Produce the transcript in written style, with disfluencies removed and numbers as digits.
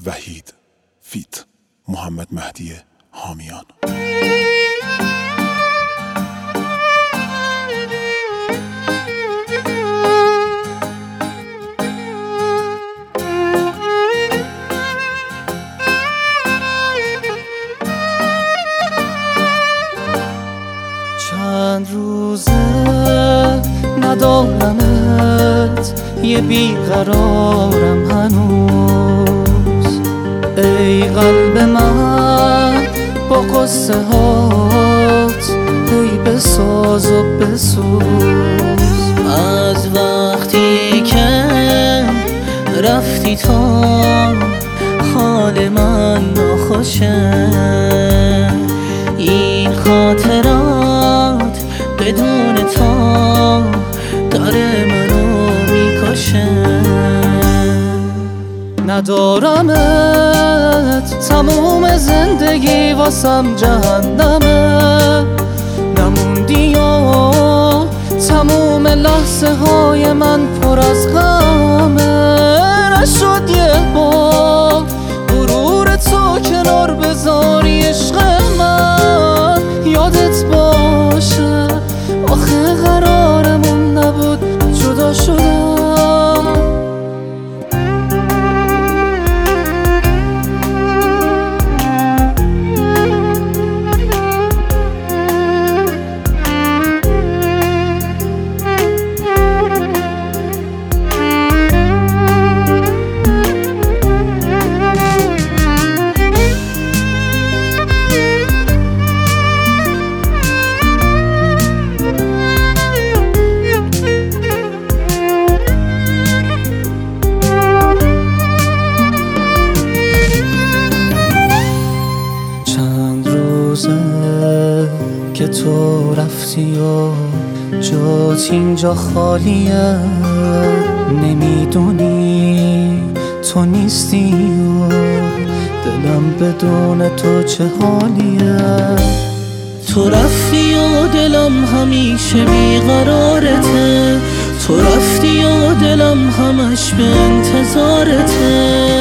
وحید فیت محمد مهدی حامیان. چند روزه ندارمت، یه بیقرارم هنوز. ای قلب من با قصه هات، ای بساز و بسوز. از وقتی که رفتی تا حال من ناخوشه، این خاطرات بدون تو داره منو میکشه. ندارمت، تموم زندگی واسم جهنمه. نموندی و تموم لحظه های من پر از غمه. نشد یه بار غرور تو کنار بذاری عشق من. یادت باشه آخه قرارمون نبود جدا شدم. که تو رفتی و جات اینجا خالیه. نمیدونی تو نیستی و دلم بدون تو چه حالیه. تو رفتی و دلم همیشه بیقرارته. تو رفتی و دلم همش به انتظارته.